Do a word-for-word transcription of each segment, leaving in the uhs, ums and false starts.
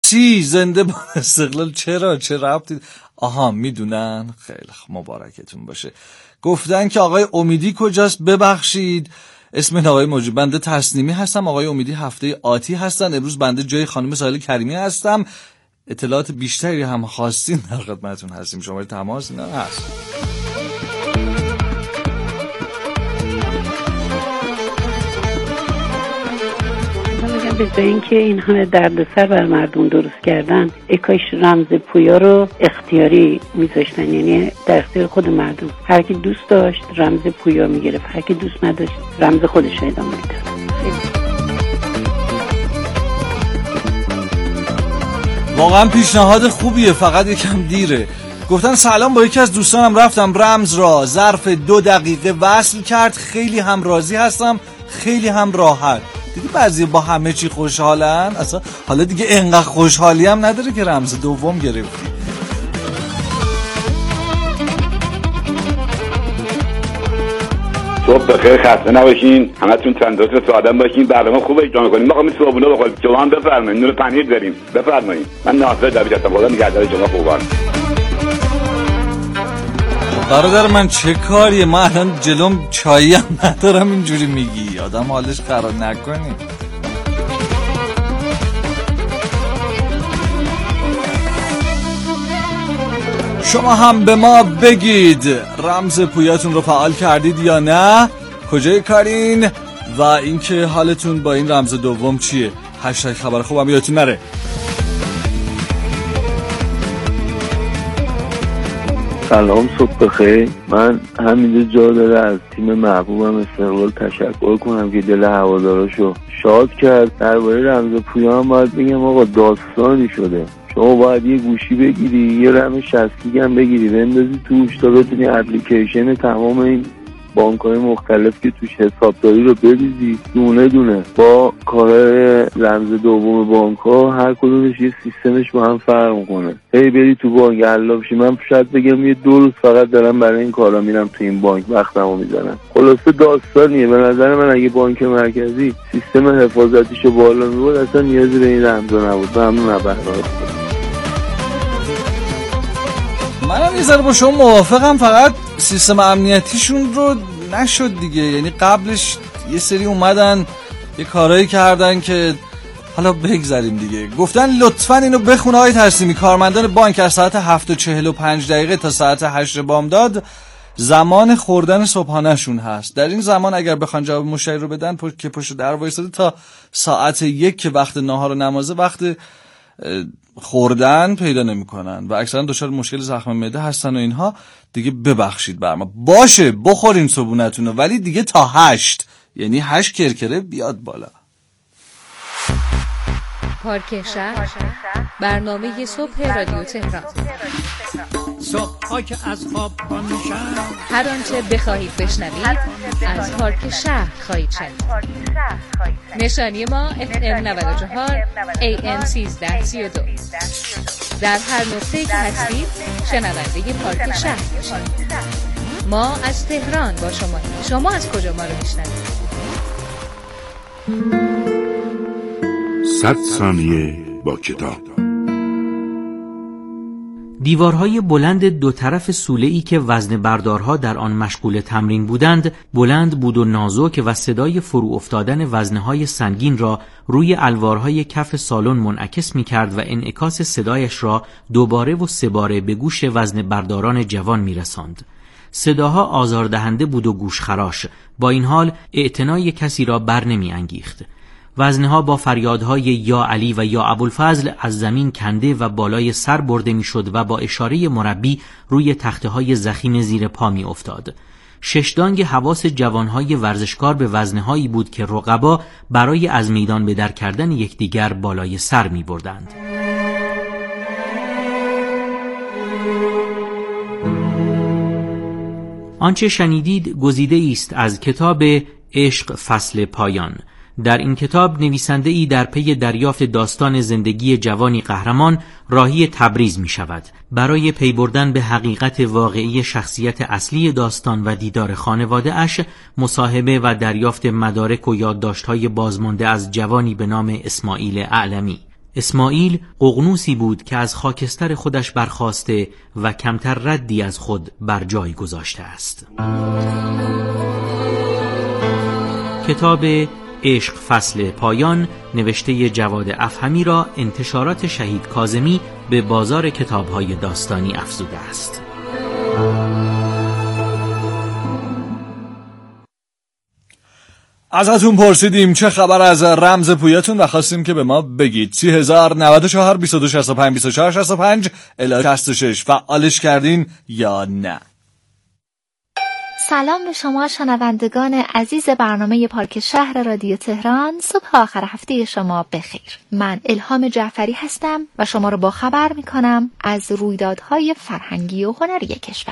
چی؟ زنده با استقلال؟ چرا؟ چه ربطی؟ آها میدونن؟ خیلی مبارکتون باشه. گفتن که آقای امیدی کجاست؟ ببخشید اسم این آقای موجود. بنده تسنیمی هستم، آقای امیدی هفته آتی هستن. امروز بنده جای خانم ساحل کریمی هستم. اطلاعات بیشتری هم خواستین در خدمتتون هستیم. شماره تماس اینا هست. به اینکه این همه دردسر بر مردم درست کردن، اکایش رمز پویا رو اختیاری میذاشتن، یعنی در اختیار خود مردم. هر کی دوست داشت رمز پویا میگرفت، هر کی دوست نداشت رمز خودش ادامه میداد. واقعا پیشنهاد خوبیه، فقط یکم دیره. گفتن سلام، با یکی از دوستانم رفتم رمز را ظرف دو دقیقه وصل کرد، خیلی هم راضی هستم، خیلی هم راحت. دیدی بعضی با همه چی خوشحالن، اصلا حالا دیگه انقدر خوشحالی هم نداره که رمز دوم گرفتی. صبح بخیر، خسته نباشین، همتون تندرست و سعادت باشین. برنامه خوب اجرا کنین. ما خواهیم صبحونه بخوریم. شما هم بفرمایید، نور پنیر داریم، بفرمایید. من ناصر دبیر هستم. خدا نگهدار شما. خوبان برادر من چه کاریه؟ من الان جلوم چایی هم ندارم اینجوری میگی، آدم حالش قرار نکنی. شما هم به ما بگید رمز پویاتون رو فعال کردید یا نه، کجای کارین و اینکه حالتون با این رمز دوم چیه. هشتگ خبر خوبم یادتون نره. سلام، صبح بخیر. من همینجا جا داره از تیم محبوبم استقلال تشکر کنم که دل هواداراشو شاد کرد. درباره رمز پویا هم باید بگم آقا داستانی شده. شما باید یه گوشی بگیری، یه رم شصت هم بگیری بندازی توش تا بتونی اپلیکیشن تمام این بانک‌های مختلف که توش حسابداری رو بریزی دونه دونه. با کارهای رمز دوم بانک‌ها هر کدومش یه سیستمش با هم فرق می‌کنه. هی بری تو بانک علاب شی. من شاید بگم یه دو روز فقط دارم برای این کارا میرم تو این بانک وقتمو میزنم. خلاصه داستانیه. به نظر من اگه بانک مرکزی سیستم حفاظتیشو بالا می‌برد اصلا نیازی به این رمزا نبود. ممنونم برنامه. منم یه ذره با شما موافقم، فقط سیستم امنیتیشون رو نشد دیگه. یعنی قبلش یه سری اومدن یه کارایی کردن که حالا بگذاریم دیگه. گفتن لطفاً اینو بخون آقای تسلیمی، کارمندان بانک از ساعت هفت و چهل و پنج دقیقه تا ساعت هشت بامداد زمان خوردن صبحانه شون هست. در این زمان اگر بخوان جواب مشتری رو بدن پشت که پشت در وایساده تا ساعت یک که وقت ناهار و نمازه، وقت خوردن پیدا نمیکنن و اکثرا دچار مشکل زخم معده هستن و اینها. دیگه ببخشید بر ما، باشه بخورین صبحونتونو ولی دیگه تا هشت، یعنی هشت کرکره بیاد بالا. پارک شهر، برنامه صبح رادیو تهران. صبح که از خواب پا میشم، هر آنچه بخواهید بشنوید از پارک شهر خواهید شنید. نشانی ما اف ام نود و چهار ای ام سیزده سی و دو. در هر نقطه‌ای که هستید شنونده پارک شهر باشید. ما از تهران با شما. شما از کجا ما رو میشنوید؟ صد ثانیه با کتاب. دیوارهای بلند دو طرف سوله‌ای که وزن بردارها در آن مشغول تمرین بودند بلند بود و نازک و صدای فرو افتادن وزنهای سنگین را روی الوارهای کف سالن منعکس می‌کرد و انعکاس صدایش را دوباره و سه باره به گوش وزن برداران جوان می‌رساند. صداها آزاردهنده بود و گوشخراش، با این حال اعتنای کسی را بر نمی‌انگیخت. وزنها با فریادهای یا علی و یا ابوالفضل از زمین کنده و بالای سر برده میشد و با اشاره مربی روی تخته‌های ضخیم زیر پا می افتاد. ششدانگ حواس جوانهای ورزشکار به وزنهایی بود که رقبا برای از میدان به در کردن یکدیگر بالای سر می بردند. آنچه شنیدید گزیده است از کتاب عشق فصل پایان. در این کتاب نویسنده ای در پی دریافت داستان زندگی جوانی قهرمان راهی تبریز می شود. برای پی بردن به حقیقت واقعی شخصیت اصلی داستان و دیدار خانواده اش، مصاحبه و دریافت مدارک و یادداشت‌های بازمانده از جوانی به نام اسماعیل اعلمی. اسماعیل ققنوسی بود که از خاکستر خودش برخاسته و کمتر ردی از خود بر جای گذاشته است. کتاب عشق فصل پایان نوشته جواد افهمی را انتشارات شهید کاظمی به بازار کتاب‌های داستانی افزوده است. ازتون پرسیدیم چه خبر از رمز پویاتون و خواستیم که به ما بگید. سی هزار نود و چهار بیست و دو شصت و پنج بیست و چهار شصت و پنج الی شصت و شش فعالش کردین یا نه؟ سلام به شما شنوندگان عزیز برنامه پارک شهر رادیو تهران. صبح آخر هفته شما بخیر. من الهام جعفری هستم و شما رو با خبر میکنم از رویدادهای فرهنگی و هنری کشور.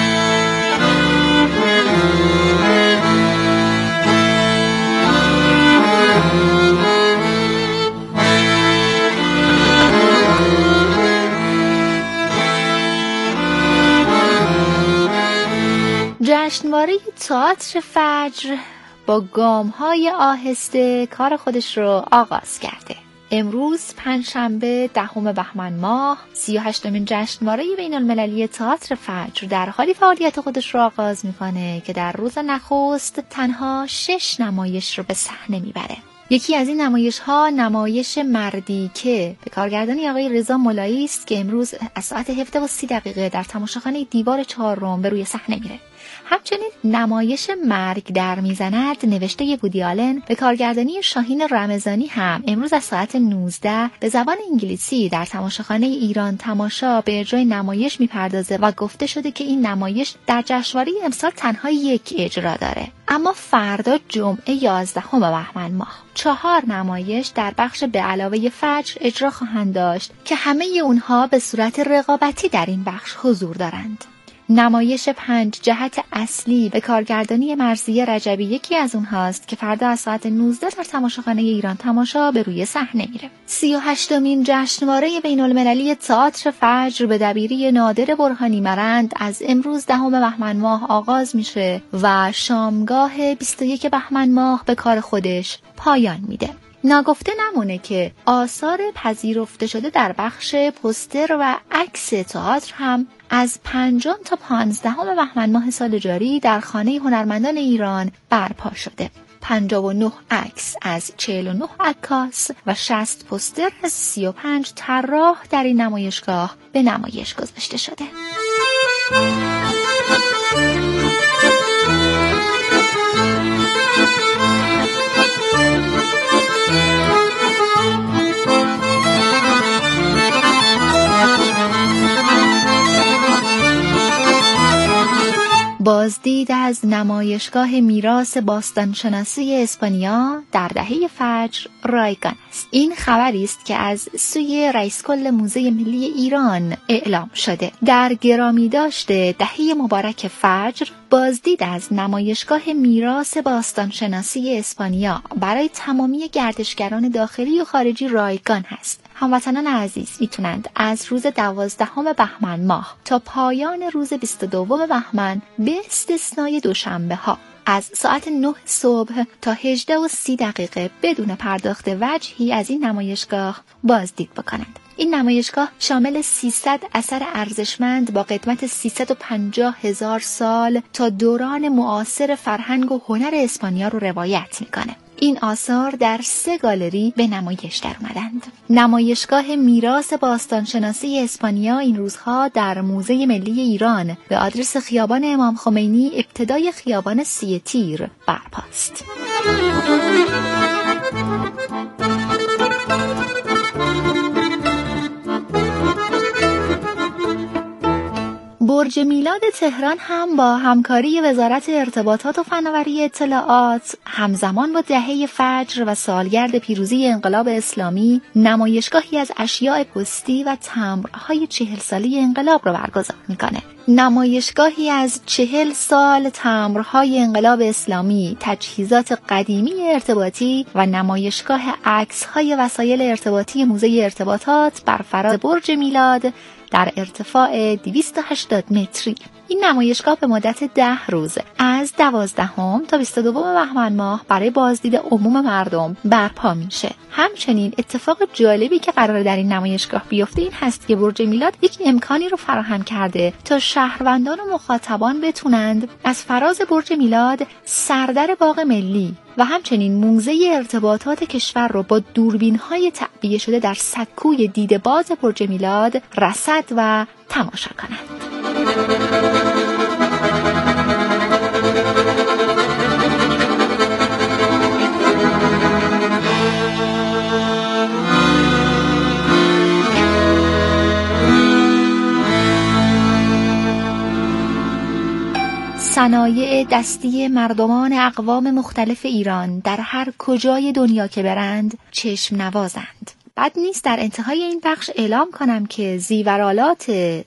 جشنواره تئاتر فجر با گام‌های آهسته کار خودش رو آغاز کرده. امروز پنجشنبه دهم بهمن ماه سی و هشتمین جشنواره بین المللی تئاتر فجر در حالی فعالیت خودش رو آغاز میکنه که در روز نخست تنها شش نمایش رو به صحنه میبره. یکی از این نمایش ها نمایش مردی که به کارگردانی آقای رضا مولایی است که امروز از ساعت هفده و سی دقیقه در تماشاخانه دیوار چهارم به روی صحنه میره. همچنین نمایش مرگ در میزند نوشته وودی آلن به کارگردانی شاهین رمضانی هم امروز از ساعت نوزده به زبان انگلیسی در تماشاخانه ایران تماشا به اجرای نمایش میپردازه و گفته شده که این نمایش در جشنواره امسال تنها یک اجرا داره. اما فردا جمعه یازدهم بهمن ماه چهار نمایش در بخش به علاوه فجر اجرا خواهند داشت که همه اونها به صورت رقابتی در این بخش حضور دارند. نمایش پنج جهت اصلی به کارگردانی مرضیه رجبی یکی از اونهاست که فردا از ساعت نوزده در تماشاخانه ایران تماشا به روی صحنه میره. سی و هشتمین جشنواره بین المللی تئاتر فجر به دبیری نادر برهانی مرند از امروز دهم بهمن ماه آغاز میشه و شامگاه بیست و یک بهمن ماه به کار خودش پایان میده. ناگفته نمونه که آثار پذیرفته شده در بخش پوستر و عکس تئاتر هم از پنجم تا پانزدهم بهمن ماه سال جاری در خانه هنرمندان ایران برپا شده. پنجاه و نه عکس از چهل و نه عکاس و شصت پوستر از سی و پنج طراح در این نمایشگاه به نمایش گذاشته شده. بازدید از نمایشگاه میراث باستانشناسی اسپانیا در دهه فجر رایگان است. این خبری است که از سوی رئیس کل موزه ملی ایران اعلام شده. در گرامی داشته دهه مبارک فجر بازدید از نمایشگاه میراث باستانشناسی اسپانیا برای تمامی گردشگران داخلی و خارجی رایگان هست. هموطنان عزیز میتونند از روز دوازدهم بهمن ماه تا پایان روز بیست و دوم بهمن به استثنای دوشنبه ها از ساعت نه صبح تا هجده و سی دقیقه بدون پرداخت وجهی از این نمایشگاه بازدید بکنند. این نمایشگاه شامل سیصد اثر ارزشمند با قدمت سیصد و پنجاه هزار سال تا دوران معاصر فرهنگ و هنر اسپانیا رو روایت میکنه. این آثار در سه گالری به نمایش در اومدند. نمایشگاه میراث باستانشناسی اسپانیا این روزها در موزه ملی ایران به آدرس خیابان امام خمینی ابتدای خیابان سی تیر برپاست. برج میلاد تهران هم با همکاری وزارت ارتباطات و فناوری اطلاعات همزمان با دهه فجر و سالگرد پیروزی انقلاب اسلامی نمایشگاهی از اشیاء پستی و تمبرهای چهل ساله انقلاب را برگزار میکنه. نمایشگاهی از چهل سال تمبرهای انقلاب اسلامی، تجهیزات قدیمی ارتباطی و نمایشگاه عکس‌های وسایل ارتباطی موزه ارتباطات بر فراز برج میلاد در ارتفاع دویست و هشتاد متری. این نمایشگاه به مدت ده روز از دوازدهم تا بیست و دوم بهمن ماه برای بازدید عموم مردم برپا میشه. همچنین اتفاق جالبی که قراره در این نمایشگاه بیفته این هست که برج میلاد یک امکانی رو فراهم کرده تا شهروندان و مخاطبان بتونند از فراز برج میلاد سردر باغ ملی و همچنین موزه ارتباطات کشور رو با دوربین‌های تعبیه شده در سکوی دیده باز برج میلاد رصد و تماشا کنند. صنایع دستی مردمان اقوام مختلف ایران در هر کجای دنیا که برند چشم نوازند. بد نیست در انتهای این بخش اعلام کنم که زیورآلات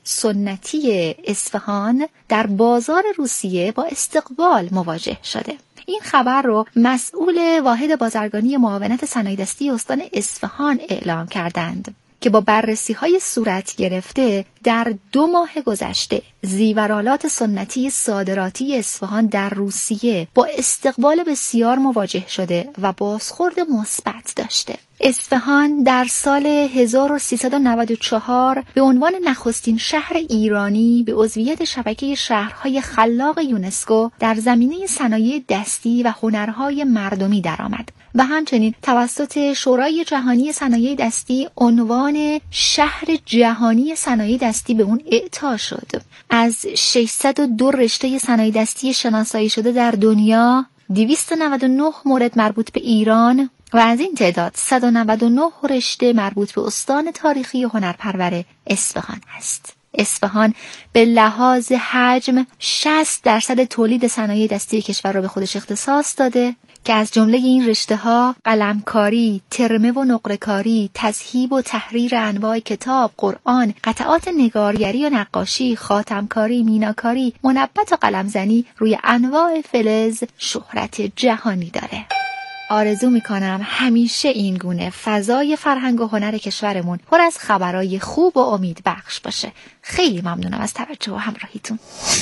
سنتی اصفهان در بازار روسیه با استقبال مواجه شده. این خبر رو مسئول واحد بازرگانی معاونت صنایع دستی استان اصفهان اعلام کردند که با بررسی‌های صورت گرفته در دو ماه گذشته زیورآلات سنتی صادراتی اصفهان در روسیه با استقبال بسیار مواجه شده و بازخورد مثبت داشته. اصفهان در سال هزار و سیصد و نود و چهار به عنوان نخستین شهر ایرانی به عضویت شبکه شهرهای خلاق یونسکو در زمینه صنایع دستی و هنرهای مردمی درآمد و همچنین توسط شورای جهانی صنایع دستی عنوان شهر جهانی صنایع دستی به اون اعطا شد. از ششصد و دو رشته صنایع دستی شناسایی شده در دنیا، دویست و نود و نه مورد مربوط به ایران و از این تعداد صد و نود و نه رشته مربوط به استان تاریخی و هنرپرور اصفهان است. اصفهان به لحاظ حجم شصت درصد تولید صنایع دستی کشور را به خودش اختصاص داده که از جمله این رشته ها قلمکاری، ترمه و نقره‌کاری، تذهیب و تحریر انواع کتاب، قرآن، قطعات نگارگری و نقاشی، خاتمکاری، میناکاری، منبت و قلمزنی روی انواع فلز شهرت جهانی داره. آرزو میکنم همیشه این گونه فضای فرهنگ و هنر کشورمون پر از خبرای خوب و امید بخش باشه. خیلی ممنونم از توجه و همراهیتون.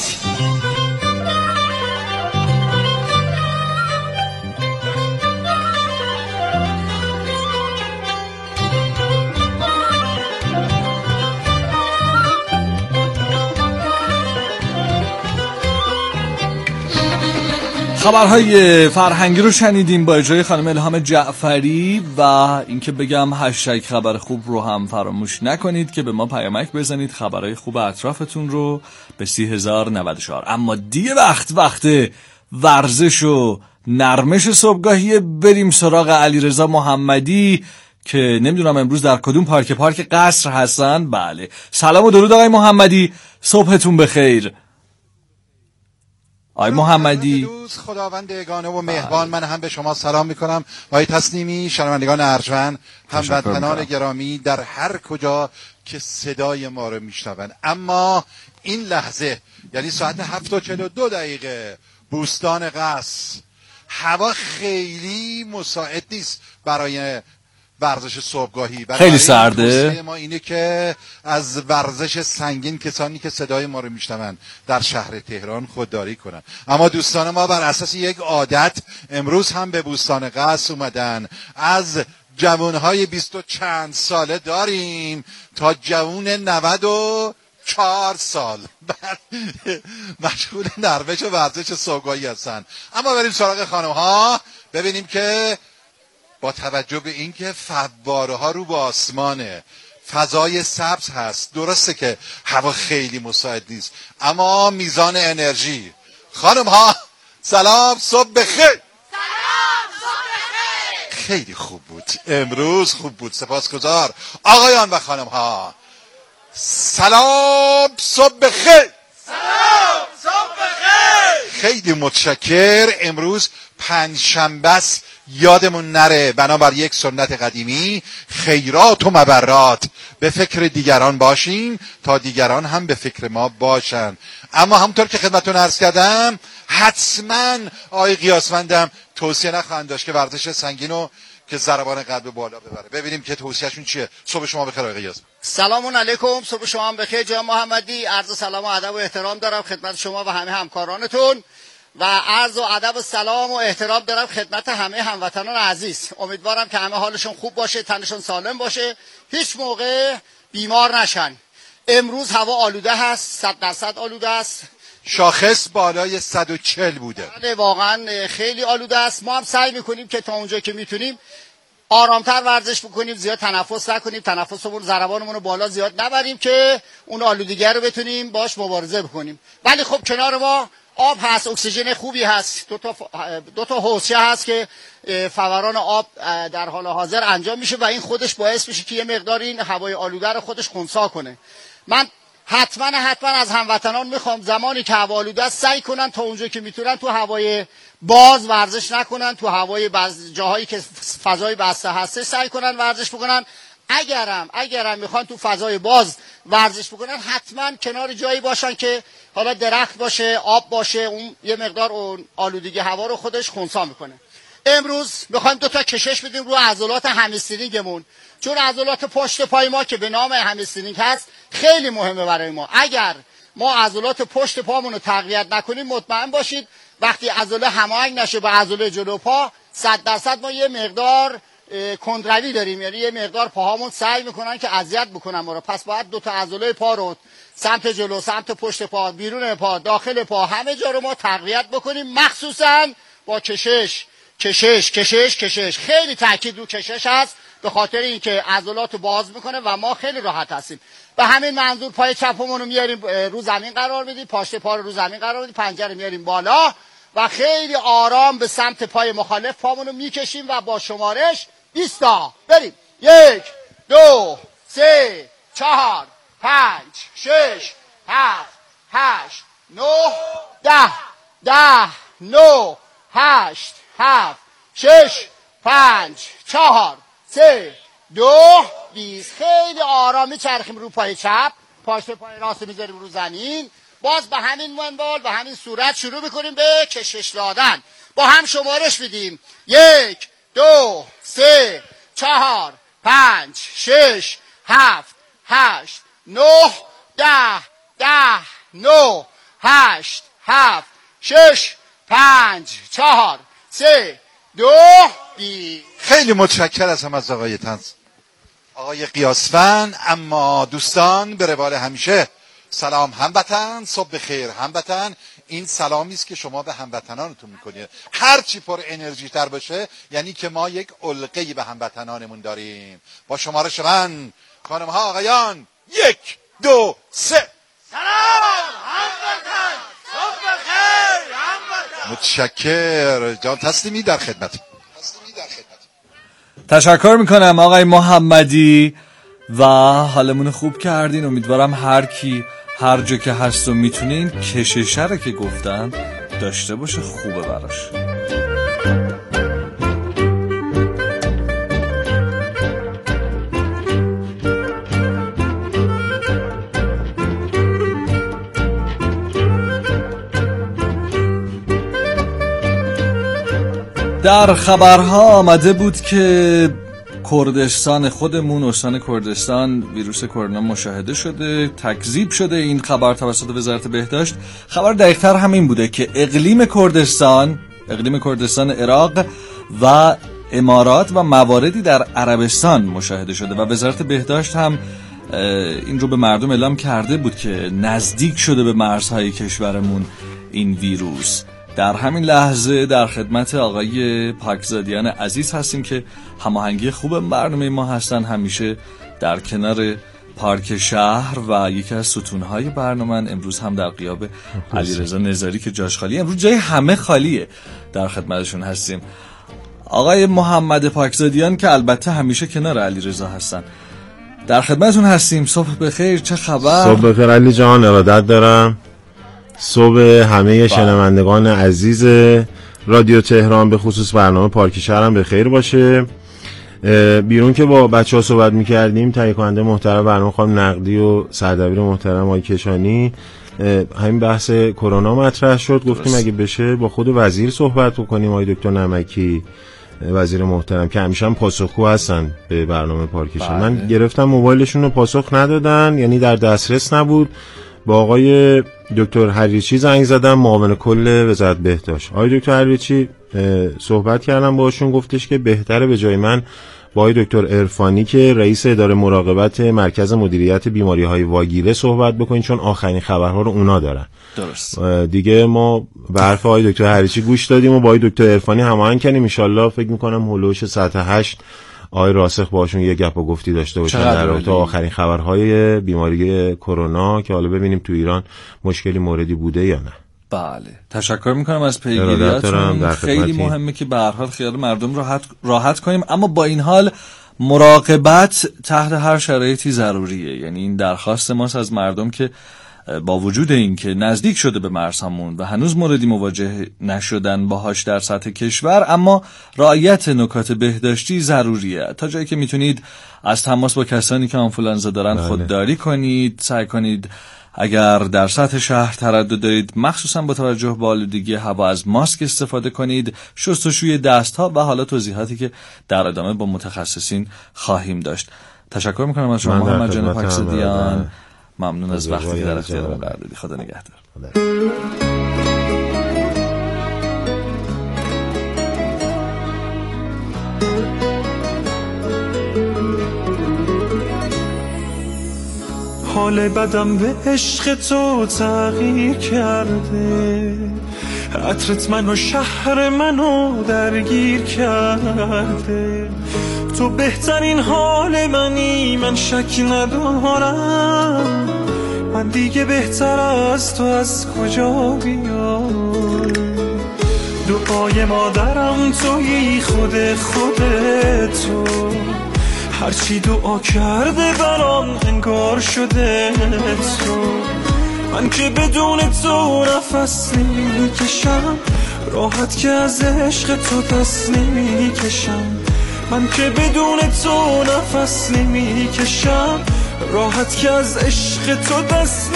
خبرهای فرهنگی رو شنیدیم با اجرای خانم الهام جعفری و اینکه بگم هشتگ خبر خوب رو هم فراموش نکنید که به ما پیامک بزنید خبرهای خوب اطرافتون رو به سی هزار و نود و چهار. اما دیگه وقت وقت ورزش و نرمش صبحگاهی. بریم سراغ علیرضا محمدی که نمیدونم امروز در کدوم پارک پارک قصر هستن. بله سلام و درود آقای محمدی، صبحتون بخیر. آقای محمدی دوست خداوند یگانه و مهربان، من هم به شما سلام میکنم. آقای تسلیمی، شنوندگان ارجمند، هموطنان گرامی در هر کجا که صدای ما رو میشنوند. اما این لحظه یعنی ساعت هفت و چهل و دو دقیقه بوستان قصر، هوا خیلی مساعد نیست برای ورزش صبحگاهی. خیلی سرده. ما اینه که از ورزش سنگین کسانی که صدای ما رو میشنون در شهر تهران خودداری کنن. اما دوستان ما بر اساس یک عادت امروز هم به بوستان قصر اومدن. از جوانهای بیست و چند ساله داریم تا جوان نود و چهار سال مشغول نرمش و ورزش صبحگاهی هستن. اما بریم سراغ خانم ها ببینیم که با توجه به اینکه فواره ها رو به آسمانه، فضای سبز هست، درسته که هوا خیلی مساعد نیست اما میزان انرژی. خانم ها سلام، صبح بخیر. سلام، صبح بخیر. خیلی خوب بود امروز، خوب بود، سپاسگزار. آقایان و خانم ها سلام، صبح بخیر. سلام، صبح بخیر. خیلی متشکر. امروز پنجشنبه است، یادمون نره بنابر یک سنت قدیمی خیرات و مبرات به فکر دیگران باشیم تا دیگران هم به فکر ما باشن. اما همونطور که خدمتتون عرض کردم حتما آقای قیاسمندم توصیه نخواهند داشت که ورزش سنگینو که ضربان قلب بالا ببره. ببینیم که توصیهشون چیه. صبح شما بخیر آقای قیاسمند. سلام علیکم، صبح شما بخیر جناب محمدی. عرض سلام و ادب و احترام دارم خدمت شما و همه همکارانتون و عرض و ادب و سلام و احترام دارم خدمت همه هموطنان عزیز. امیدوارم که همه حالشون خوب باشه، تنشون سالم باشه، هیچ موقع بیمار نشن. امروز هوا آلوده هست، صد درصد آلوده است. شاخص بالای صد و چهل بوده. بله واقعا خیلی آلوده است. ما هم سعی میکنیم که تا اونجا که میتونیم آرامتر ورزش بکنیم، زیاد تنفس نکنیم، تنفسمون ضربانمون رو بالا زیاد نبریم که اون آلودگی رو بتونیم باش مبارزه بکنیم. ولی خب کنار ما آب هست، اکسیژن خوبی هست، دو تا دو تا حوضچه هست که فوران آب در حال حاضر انجام میشه و این خودش باعث میشه که یه مقدار این هوای آلوده رو خودش خنثی کنه. من حتما حتما از هموطنان میخوام زمانی که هوا آلوده است سعی کنن تا اونجا که میتونن تو هوای باز ورزش نکنن، تو هوای بعض جاهایی که فضای بسته هسته سعی کنن ورزش بکنن. اگرم اگرم میخوان تو فضای باز ورزش بکنن حتما کنار جایی باشن که حالا درخت باشه، آب باشه، اون یه مقدار اون آلودگی هوا رو خودش خنثی میکنه. امروز میخوایم دو تا کشش بدیم رو عضلات همسترینگمون، چون عضلات پشت پای ما که به نام همسترینگ هست خیلی مهمه برای ما. اگر ما عضلات پشت پامون رو تقویت نکنیم مطمئن باشید وقتی عضله هماهنگ نشه با عضله جلو پا صد درصد ما یه مقدار کندروی داریم، یعنی یه مقدار پاهامون سعی میکنن که اذیت بکنن ما رو. پس باید دو تا عضله پا رو سمت جلو، سمت پشت پا، بیرون پا، داخل پا، همه جا رو ما تقویت بکنیم، مخصوصا با کشش کشش کشش کشش. خیلی تاکید رو کشش هست به خاطر اینکه عضلات رو باز میکنه و ما خیلی راحت هستیم. به همین منظور پای چپمون رو میاریم رو زمین قرار میدیم، پاشنه پا رو رو زمین قرار میدیم، پنجه رو میاریم بالا و خیلی آرام به سمت پای مخالف پامون رو میکشیم و با شمارش بیست تا بریم. یک، دو، سه، چهار، پنج، شش، هفت، هشت، نه، ده، ده، نه، هشت، هفت، شش، پنج، چهار، سه، دو، بیست. خیلی آرام میچرخیم رو پای چپ، پاشنه پای راست میذاریم رو زمین. باز به همین منوال به همین صورت شروع میکنیم به کشش دادن. با هم شمارش بدیم. یک، دو، سه، چهار، پنج، شش، هفت، هشت، نه، ده، ده، نه، هشت، هفت، شش، پنج، چهار، سه، دو، بیست. خیلی متشکر هستم از آقای طنز آقای قیاسفند. اما دوستان به روال همیشه سلام هموطن، صبح بخیر هموطن. این سلامی است که شما به هموطنانتون میکنید. هر چی پر انرژی تر باشه یعنی که ما یک علقه‌ای به هموطنانمون داریم. با شمارش من خانم ها آقایان، یک، دو، سه. سلام هموطن، صبح بخیر هموطن. متشکر. جان تسلیمی در خدمت. تشکر میکنم آقای محمدی و حالمون خوب کردین. امیدوارم هر کی هر جا که هست و میتونین کششه رو که گفتن داشته باشه، خوبه براش. در خبرها آمده بود که کردستان خودمون، استان کردستان، ویروس کرونا مشاهده شده، تکذیب شده این خبر توسط وزارت بهداشت. خبر دقیق‌تر همین بوده که اقلیم کردستان، اقلیم کردستان عراق و امارات و مواردی در عربستان مشاهده شده و وزارت بهداشت هم این رو به مردم اعلام کرده بود که نزدیک شده به مرزهای کشورمون این ویروس. در همین لحظه در خدمت آقای پاکزادیان عزیز هستیم که هماهنگی خوب برنامه ما هستن، همیشه در کنار پارک شهر و یکی از ستونهای برنامه. امروز هم در غیاب علیرضا نظاری که جاش خالیه، امروز جای همه خالیه، در خدمتشون هستیم. آقای محمد پاکزادیان که البته همیشه کنار علیرضا هستن، در خدمتتون هستیم. صبح بخیر، چه خبر؟ صبح بخیر علی جان، ارادت دارم. صبح همه شنوندگان عزیز رادیو تهران به خصوص برنامه پارک شهرم به خیر باشه. بیرون که با بچه ها صحبت میکردیم، تهیه کننده محترم برنامه خانم نقدی و سردبیر محترم آقای کشانی، همین بحث کرونا مطرح شد. گفتیم اگه بشه با خود وزیر صحبت بکنیم، آقای دکتر نمکی وزیر محترم که همیشه هم پاسخگو هستن به برنامه پارک شهر. من گرفتم موبایلشون رو، پاسخ ندادن، یعنی در دسترس نبود. با آقای دکتر حریچی زنگ زدم، معاون کل وزارت بهداشت. آقای دکتر حریچی صحبت کردم باشون، گفتش که بهتره به جای من با آقای دکتر عرفانی که رئیس اداره مراقبت مرکز مدیریت بیماری‌های واگیره صحبت بکنین، چون آخرین خبرها رو اونا دارن. درست. دیگه ما به حرف آقای دکتر حریچی گوش دادیم و با آقای دکتر عرفانی هماهنگ کردیم. ان شاءالله فکر می‌کنم هولوش ساعت هشت آقای راسخ باشون یه گپ و گفتی داشته باشن در رابطه آخرین خبرهای بیماری کرونا، که حالا ببینیم تو ایران مشکلی موردی بوده یا نه. بله، تشکر میکنم از پیگیریاتون. خیلی مهمه که به هر حال خیال مردم راحت راحت کنیم، اما با این حال مراقبت تحت هر شرایطی ضروریه. یعنی این درخواست ماست از مردم که با وجود این که نزدیک شده به مرزهامون و هنوز موردی مواجه نشدن باهاش در سطح کشور، اما رعایت نکات بهداشتی ضروریه. تا جایی که میتونید از تماس با کسانی که آنفولانزا دارن بله. خودداری کنید. سعی کنید اگر در سطح شهر تردد دارید، مخصوصا با توجه به آلودگی هوا، از ماسک استفاده کنید، شستشوی دست‌ها و حالا توضیحاتی که در ادامه با متخصصین خواهیم داشت. تشکر میکنم از شما محمد جان پاکزادیان. ممنون از وقتی که در اختیار ما قرار دادی. خدا نگهدار. حال بدم به عشق تو تغییر کرده، عطرت منو شهر منو درگیر کرده. تو بهترین حال منی، من شک ندارم. من دیگه بهتر از تو از کجا بیام؟ دعای مادرم تویی، خود خود تو. هرچی دعا کرده برام انگار شده تو. من که بدون تو نفس نمیکشم، راحت که از عشق تو دست نمیکشم. من که بدون تو نفس نمیکشم، راحت که از عشق تو دست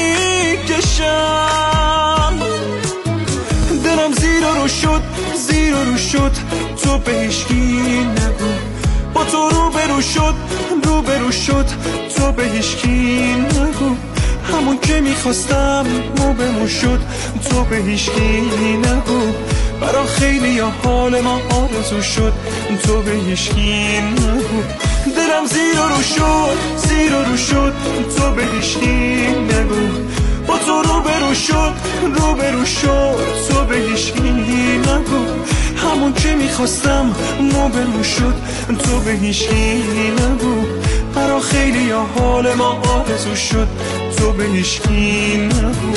نمیکشم. دلم زیر رو شد، زیر رو شد، تو به هیچکی نگو. با تو رو برو شد، رو برو شد، تو به هیچکی نگو. همون که میخواستم مو به مو شد، تو به هیچکی نگو. برا خیلی یا حال ما آرزو شد، تو به هیچکی نگو. دلم زیر رو شد، زیر رو شد، تو به هیچکی نگو. با تو رو برو شد، رو برو شد، تو به هیچکی نگو. همون که میخواستم مو به مو شد، تو به هیچکی نگو. برا خیلی یا حال ما آرزو شد، تو به هیچکی نگو.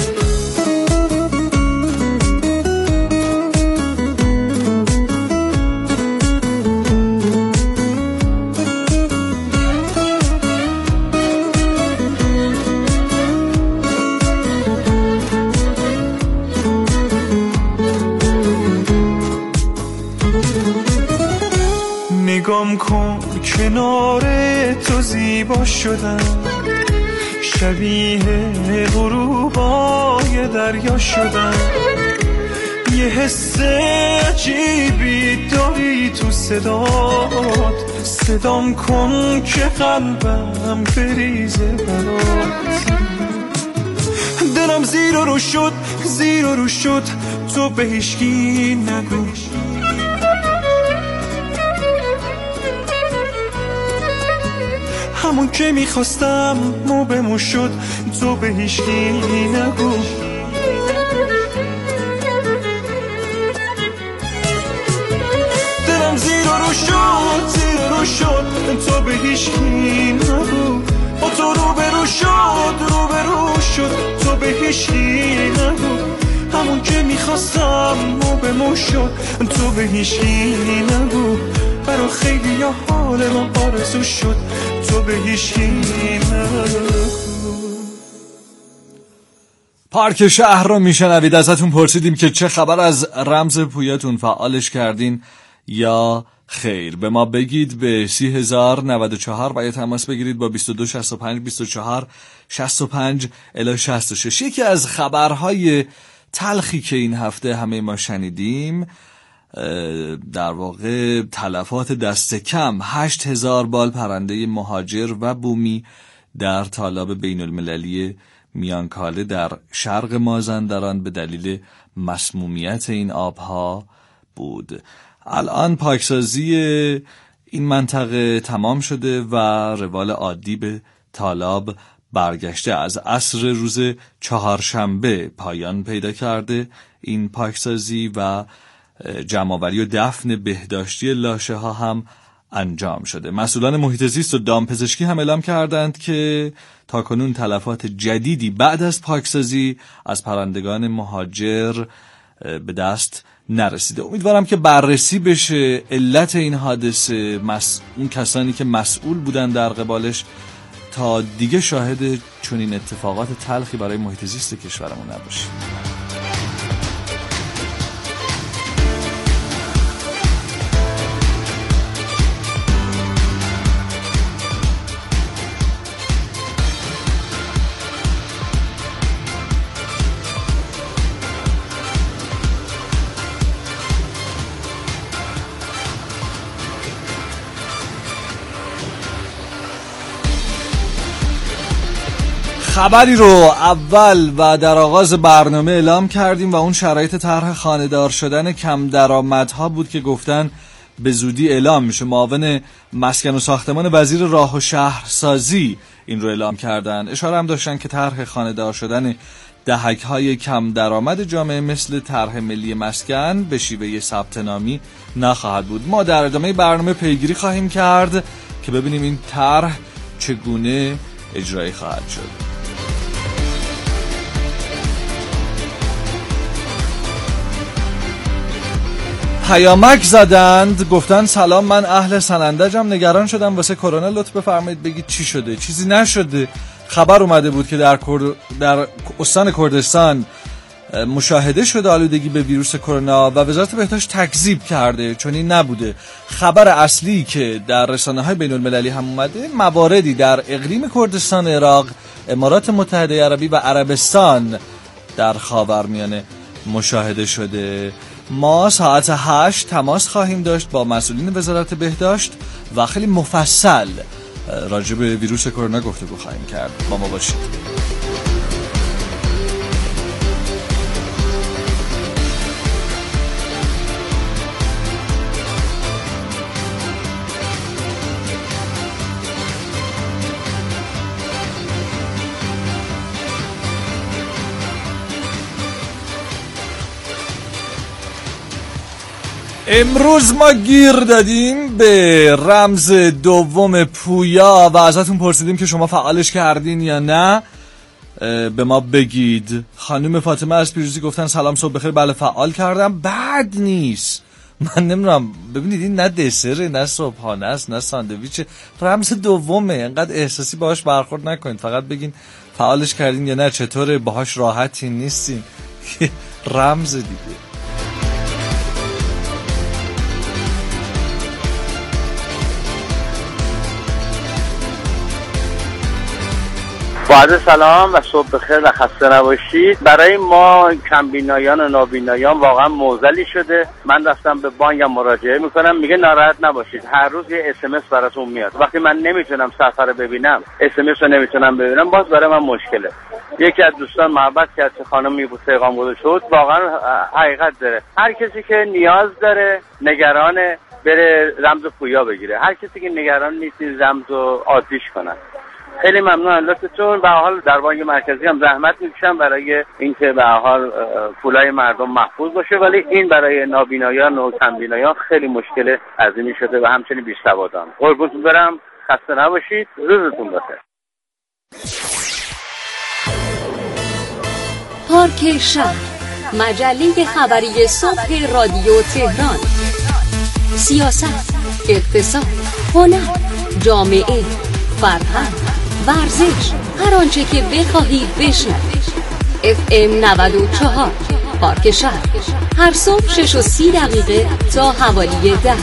نگام کن کنار تو زیبا شدم، شبیه غروبای دریا شدم. یه حس عجیبی داری تو صدات، صدام کن که قلبم بریزه برات. دلم زیر رو شد، زیر رو شد، تو به هیچکی نگو. همون که میخواستم مو به مو شد، تو به هیچکی نگو. دلم زیر رو شد، زیر رو شد، تو به هیچکی نگو. با تو رو برو شد، رو برو شد، تو به هیچکی نگو. همون که میخواستم مو به مو شد، تو به هیچکی نگو. برا خیلی یا حال ما آرزو شد، تو به هیچکی نگو. پارک شهر رو میشنوید. ازتون پرسیدیم که چه خبر از رمز پویاتون، فعالش کردین یا خیر؟ به ما بگید به سی هزار نود و چهار و یا تماس بگیرید با بیست و دو شصت و پنج بیست و چهار شصت و پنج الی شصت و شش. یکی از خبرهای تلخی که این هفته همه ما شنیدیم در واقع تلفات دست کم هشت هزار بال پرنده مهاجر و بومی در تالاب بین المللی میانکاله در شرق مازندران به دلیل مسمومیت این آبها بود. الان پاکسازی این منطقه تمام شده و روال عادی به تالاب برگشته. از عصر روز چهارشنبه پایان پیدا کرده این پاکسازی و جمع‌آوری و دفن بهداشتی لاشه ها هم انجام شده. مسئولان محیط زیست و دامپزشکی هم اعلام کردند که تاکنون تلفات جدیدی بعد از پاکسازی از پرندگان مهاجر به دست نرسیده. امیدوارم که بررسی بشه علت این حادثه، مس... اون کسانی که مسئول بودن در قبالش، تا دیگه شاهد چنین اتفاقات تلخی برای محیط زیست کشورمون نباشیم. خبری رو اول و در آغاز برنامه اعلام کردیم و اون شرایط طرح خانه‌دار شدن کم درآمدها بود که گفتن به زودی اعلام میشه. معاون مسکن و ساختمان وزیر راه و شهرسازی این رو اعلام کردن. اشاره هم داشتن که طرح خانه‌دار شدن دهک‌های کم درآمد جامعه مثل طرح ملی مسکن به شیوه ثبت نامی نخواهد بود. ما در ادامه برنامه پیگیری خواهیم کرد که ببینیم این طرح چگونه اجرایی خواهد شد. پیامک زدند گفتن سلام، من اهل سنندجم، نگران شدم واسه کرونا، لطف بفرمایید بگید چی شده. چیزی نشده. خبر اومده بود که در کرد... در استان کردستان مشاهده شده آلودگی به ویروس کرونا و وزارت بهداشت تکذیب کرده، چون این نبوده. خبر اصلی که در رسانه‌های بین‌المللی هم اومده، مواردی در اقلیم کردستان عراق، امارات متحده عربی و عربستان در خاورمیانه مشاهده شده. ما ساعت هشت تماس خواهیم داشت با مسئولین وزارت بهداشت و خیلی مفصل راجع به ویروس کرونا گفتگو خواهیم کرد. با ما باشید. امروز ما گیر دادیم به رمز دوم پویا و ازتون پرسیدیم که شما فعالش کردین یا نه. به ما بگید. خانم فاطمه از پیروزی گفتن سلام صبح بخیر، بله فعال کردم. بد نیست. من نمیدونم، ببینید این نه دسره نه صبحانه است نه ساندویچ، رمز دومه. انقدر احساسی باهاش برخورد نکنید، فقط بگین فعالش کردین یا نه، چطوره، باهاش راحتین نیستین. رمز دیگه. با عرض سلام و صبح بخیر و خسته نباشید. برای ما کمبینایان و نابینایان واقعا معضلی شده. من رفتم به بانکم مراجعه میکنم، میگه ناراحت نباشید، هر روز یه اس ام اس براتون میاد. وقتی من نمیتونم صفحه رو ببینم، اس ام اس رو نمیتونم ببینم، باز برای من مشکله. یکی از دوستان محبت کرد که خانمی بود پیغام گذاشت شد، واقعا حقیقت داره. هر کسی که نیاز داره، نگرانه، بره رمز پویا بگیره. هر کسی که نگران نیست رمز رو عادیش کنن. خیلی ممنون ازتون. به هر حال در بانک مرکزی هم زحمت میکشم برای اینکه به هر حال پولای مردم محفوظ باشه، ولی این برای نابینایان و کمبینایان خیلی مشکل عظیمی شده و همچنین بی‌سوادان. قربونتون برم، خسته نباشید، روزتون بخیر. پارک شهر، مجله خبری صبح رادیو تهران. سیاست، اقتصاد، هنر، جامعه، فرهنگ، ورزش، هر آنچه که بخواهید بشنوید. اف ام نود و چهار پارک شهر، هر صبح شش و سی دقیقه تا حوالی ده.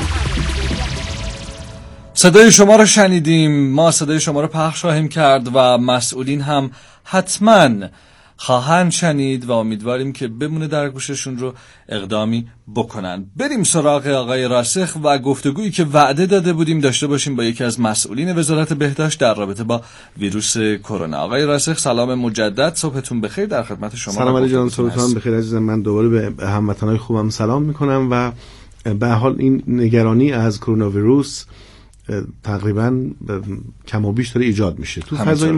صدای شما رو شنیدیم، ما صدای شما رو پخش خواهیم کرد و مسئولین هم حتما خواهند شنید و امیدواریم که بمونه در گوششون رو اقدامی بکنن. بریم سراغ آقای راسخ و گفتگویی که وعده داده بودیم داشته باشیم با یکی از مسئولین وزارت بهداشت در رابطه با ویروس کرونا. آقای راسخ سلام مجدد، صبحتون بخیر، در خدمت شما. سلام علی جان، صبحتون بخیر عزیزم. من دوباره به هموطنای خوبم سلام میکنم و به حال این نگرانی از کرونا ویروس تقریبا کم و بیش داره ایجاد میشه تو فضای